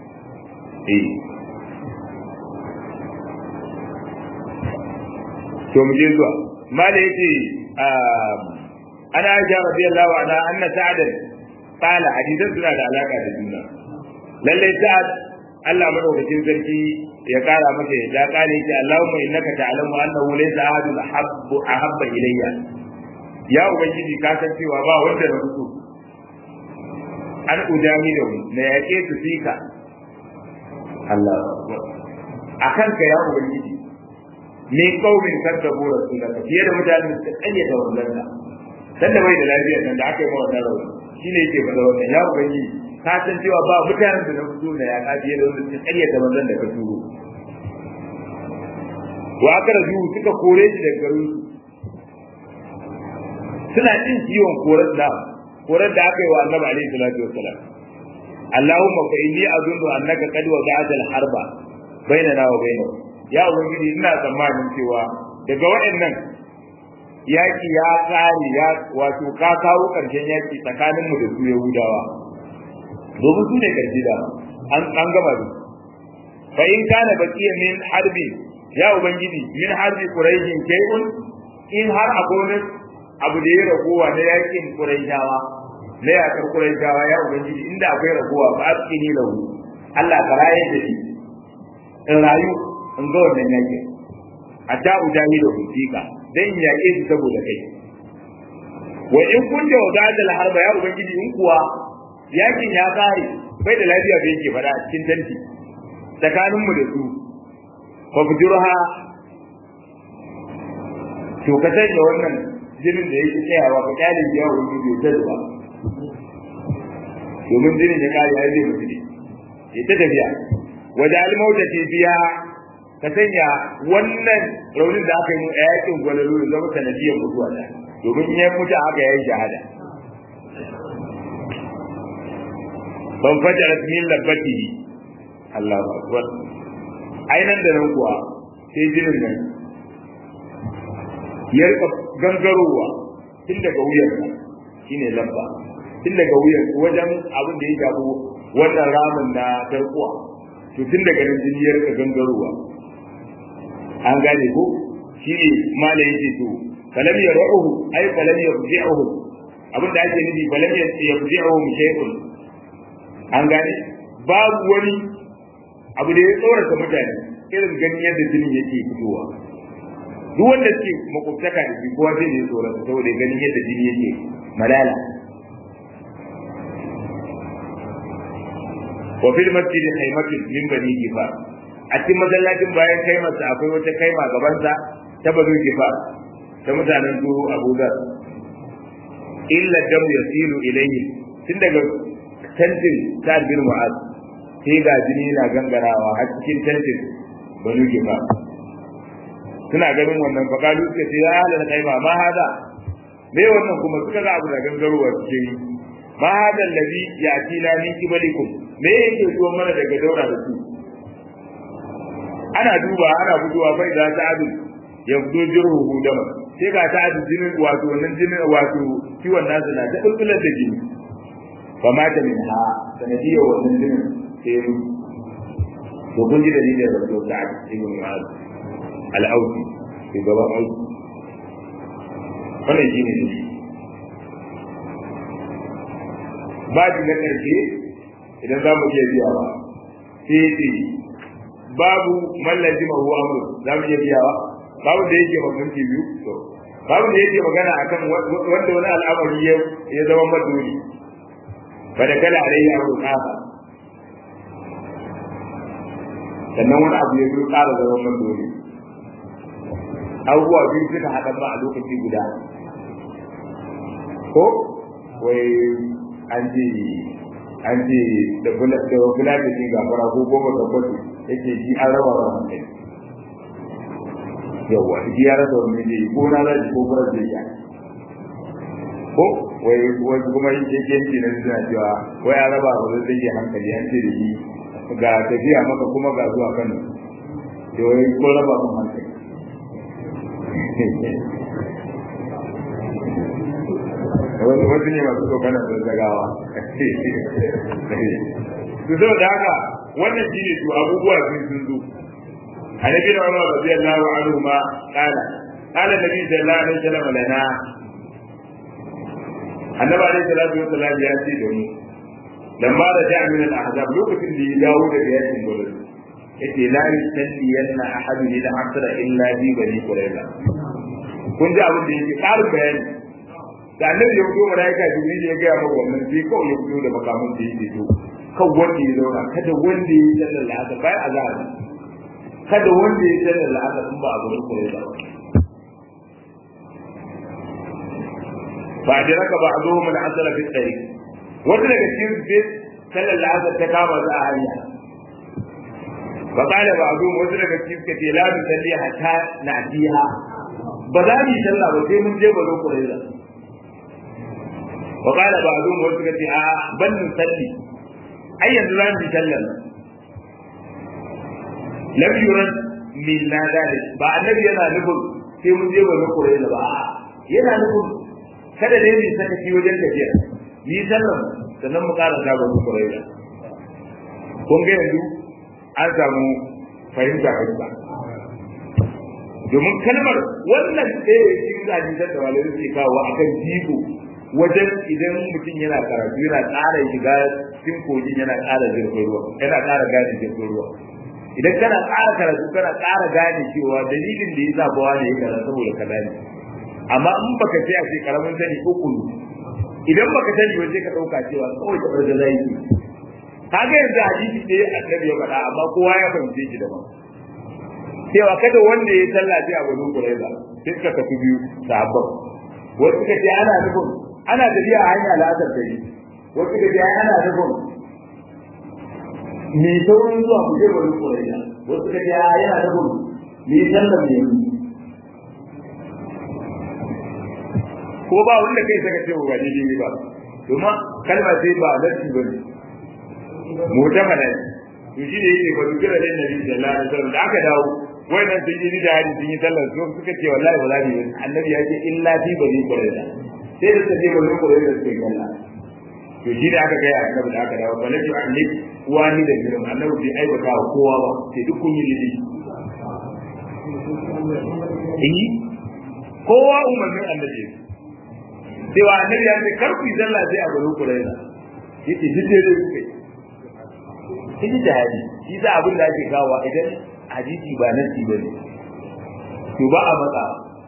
to mu je zuwa mala yace ana aisha radiyallahu anha anna sa'ad qala hadisan suna da alaka da juna lalle sa'ad Allah madaukakin sarki ya kara masa ya da kare shi Allahumma innaka ta'lamu annahu laysa ahadun ahabba ilayya ya ubangiji ka san cewa ba wanda na fito an ujami da na yake su fika Allah akan ka ya ubangiji ne kaumin kaddabu rasulaka fiye da mutanen da kanye da wannan dan da bai da lafiya nan da aka yi mawa rawa shine yake fada wannan ya ubangi ka san cewa ba mutanen da na fito da ya ka fiye da wanda suka kanye da wannan da ka turo wa aka rabu suka kore shi daga garin suna jin ciwon korar da aka yi wa annabi alaihi salatu wassalam Allahumma fa inni azunnu annaka qad wada'ta al-harba bainana wa bainahum ya ubangiji ina tsammanin cewa daga waɗannan yaki ya tsari ya wato ka kawo karshen yaki tsakanin mu da su Yahudawa domin su ne karshe da an gama da fa in kana baqiya min harbi ya ubangiji min harbi quraishin kayun in har akwai abu da ya ragowa na yakin quraishawa na yakin quraishawa ya ubangiji inda akwai ragowa fa askini lahu Allah ka raye da shi in rayu in ga wannan yakin hatta ujahidu fika dan yake shi saboda kai wa in kunta wada'al harba ya ubangiji in kuwa yakin ya kare bai da lafiya bai yake fada a cikin tanti tsakanin mu da su fa bujurha to ka sanya wannan jinin da yake tsayawa ka kyale ya ubangiji bai zuba domin jinin ya kare ya zai mutu ne ta tafiya waja'al mautati biya ka sanya wannan raunin da aka yi a yakin gwalalu da zama sanadiyar mutuwa ta domin in ya mutu haka ya yi shahada ban fajara min labbatihi Allahu akbar ainan da nan kuwa sai jinin nan ya rika gangarowa tun daga wuyarsa shine labba tun daga wuyar wajen abin da ya gabo wannan ramin na tarkuwa to tun daga nan jini ya rika gangarowa an gane ko shi ne mala yake to falam yaruhu ay falam yafzi'uhu abin da ake nufi falam yafzi'uhu shay'un an gane babu wani abu da ya tsorata mutane irin ganin yadda jinin yake fitowa duk wanda ke makwabtaka da shi kowa zai yi tsorata saboda ganin yadda jini yake malala wa fil masjid khaymatun min bani gifar a cikin masallacin bayan kaimarsa akwai wata kaima gabansa ta bazu gifa ta mutanen su Abu Dhar illa dam yasilu ilayhi tun daga tantin Sa'd bin Mu'adh sai ga jini na gangarawa har cikin tantin bazu gifa suna ganin wannan fakalu suka ce ya halala kaima ma hada me wannan kuma suka ga abu da gangarowa cikin ma hada allazi yatina min kibalikum me yake zuwa mana daga daura da su ana duba ana guduwa bai da ta'adu ya fito jirhu dama sai ga ta'adu jinin wato wannan jinin wato ciwon nasu na da bulbular da jini fa mata min ha sanadiyar wannan jinin sai mu to kun ji dalilin da to ta'adu ibn Mu'adh al-Awsi shugaban Awsi wannan shine ne ba da karshe idan za mu iya biya ba sai babu mallaji ma huwa amru za mu iya biyawa babu da yake magana biyu to babu da yake magana akan wanda wani al'amari ya zama maduri fa da kala alayhi amru kafa sannan wani abu ya zo ƙara zama maduri abubuwa biyu suka haɗa ba a lokaci guda ko wai an ce da kula da shi gafara ko goma da kwasu yake ji an raba wa hankali yawa ji ya rasa wani ne ko na za ko fara da ya ko wai kuma yake yanki na suna cewa wai an raba wa zai yi hankali an ce da shi ga tafiya maka kuma ga zuwa Kano to wai ko raba mun hankali wasu ne masu tsokanar da zagawa su zo da haka wannan shi ne su abubuwa sun zo annabi da Umar radiyallahu anhu ma kana nabi sallallahu alaihi wasallam lana annabi alaihi salatu wasallam ya ce da mu lamma da ja'a min al-ahzab lokacin da ya dawo daga yakin Badr yace la yusalli yanna ahadun ila asra illa bi bani qurayza kun ji abin da yake ƙarin bayani da annabi ya fito malaika jibril ya ga maka wannan sai kawai ya fito da makamin da yake to kan wanda ya zauna kada wanda ya sallar haka bai azhar kada wanda ya sanar la'asar in ba a gurin kureza ba ba da raka ba a zo mun asara fi tsari wanda daga cikin sai sallar la'asar ta kama za a hanya ba kala ba a zo wanda daga cikin ka ce la bi salli hatta na fiha ba za mu yi sallah ba sai mun je ba zo kureza wa kala ba a zo wanda suka ce a ban salli ai yanzu za mu yi sallar lam yurad min la dalik ba annabi yana nufin sai mun je ba zo kureza ba yana nufin kada dai mu saka shi wajen tafiya ni sallan sannan mu ƙara ta bazu kuraiya kun ga yanzu an samu fahimta kanka domin kalmar wannan ɗaya cikin hadisan da walai suke kawo akan jigo wajen idan mutum yana karatu yana ƙara shiga cikin kogin yana ƙara zurfin ruwa yana ƙara gane zurfin ruwa idan kana ƙara karatu kana ƙara gane cewa dalilin da ya sa bawa ne ya karatu saboda kaza ne amma in baka sai a ce karamin sani uku idan baka sani ba sai ka dauka cewa kawai ta barza zai yi kaga yanzu hadisi ne annabi ya faɗa amma kowa ya fahimce shi daban cewa kada wanda ya sallaci a gurin kureza sai ka tafi biyu sahabban wasu suka ce ana nufin ana tafiya a hanya la'asar dare wasu suka ce ana nufin me saurin zuwa ku je gurin kureza wasu suka ce yana nufin me sallar ne ko ba wanda kai saka cewa ba daidai ba kuma kalma sai ba lafi bane mutamana to shi ne yake ba dukkan da Nabi sallallahu alaihi wasallam da aka dawo wayannan sun yi da hadisi sun yi sallar su suka ce wallahi ba za mu yi annabi ya ce illa fi bani qurayza sai da sai bani qurayza suke kalla to shi da aka ga annabi da aka dawo ba lafi annabi wani da gidan annabi bai aibata kowa ba sai duk kun yi lidi kowa umarnin annabi cewa annabi ya ce kar ku yi sallah sai a gurin kuraiza yace duk dai kuke kin da hadisi shi da abin da ake kawo idan hadisi ba nasi bane to ba a matsa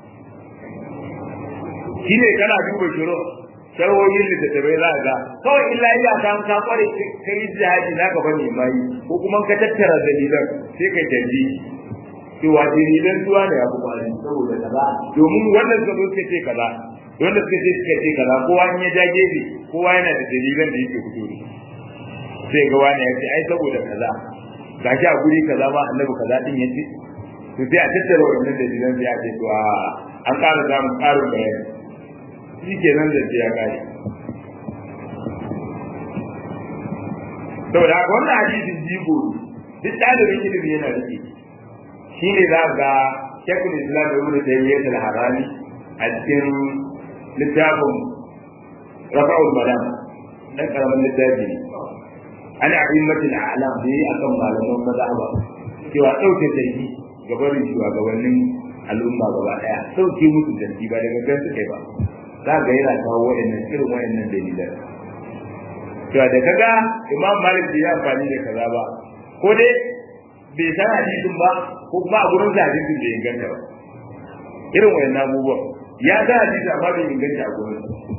shi ne kana duba shiro sarwoyin da tabai za ga kawai illa iya ka kware kai jihadi zaka bane mai ko kuma ka tattara dalilan sai kai tabi cewa dalilan tuwa ne abu ba saboda kaza domin wannan sabo sai ce kaza wanda suka ce kaza kowa in ya ja gefe kowa yana da dalilan da yake fito da sai ga wani ya ce ai saboda kaza gashi a guri kaza ma annabi kaza din yace to sai a tattara wannan dalilan sai a ce to an ƙara samu ƙarin bayani shi kenan da ya kare saboda haka wannan hadisin jigo duk ɗalibin ilimi yana da shi ne za ga Sheikhul Islam Ibn Taymiyyah al-Harani a cikin littafin rafa'ul malam dan karamin littafi ne ana a'immatul a'lam da yi akan malaman mazhaba cewa dauke zargi gabanin shugabannin al'umma gaba daya sauke musu zargi ba daga gan suke ba za ga yana kawo wayannan irin wayannan dalilan cewa da kaga Imam Malik bai amfani da kaza ba ko dai bai san hadisin ba ko kuma a gurin hadisin bai inganta ba irin wayannan abubuwan ya ga hadisi amma bai inganta a gurin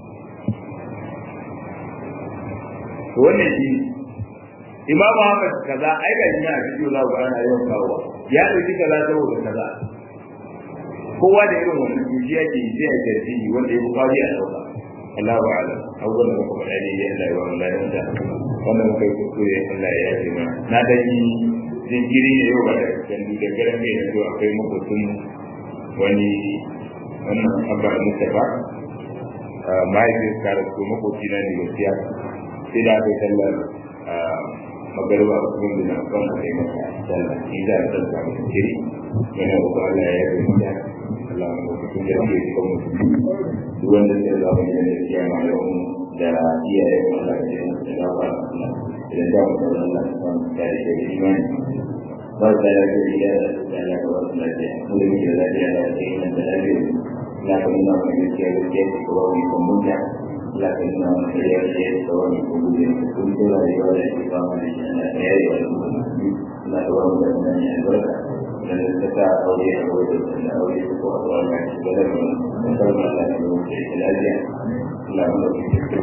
to wannan shi Imam Ahmad kaza ai ga ina bidiyo za ku ana yawan kawo ya dauki kaza saboda kaza kowa da irin wannan dukiya ke sai ya tarjihi wanda ya bukari a dauka Allahu a'lam awwal da kuma dai ya Allah ya wallahi da wannan kai kuskure Allah ya yi mana na dai jinkiri ne yau ba da dandu da garan mai da akwai makotun wani wannan abba Mustafa mai da kare ko makoci na ne gaskiya sai da aka sallar magariba a cikin da kan da ya masa sallah shi da ta samu jinkiri yana da Allah ya yi mana Allah ya cikin da ke cikin mutum wanda zai zama da kiyama yau da iyaye Allah ya yi da gaba idan da mu da Allah ya yi imani ba da ya yi da Allah ya wasu da ya mu da ke da ya yi da lafiya la kuma na da ke da ke ko wani kuma la kuma na da ya yi da wani kuma da kun da ya yi da ba ma da ya yi da la wani da ya yi dan kita aure aure da aure ko aure da da da Allah ya yi da lafiya la mu da ke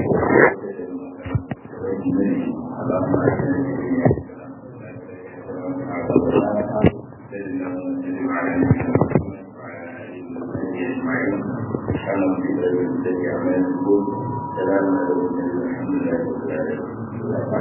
Allah salamu alaikum wa rahmatullahi wa barakatuh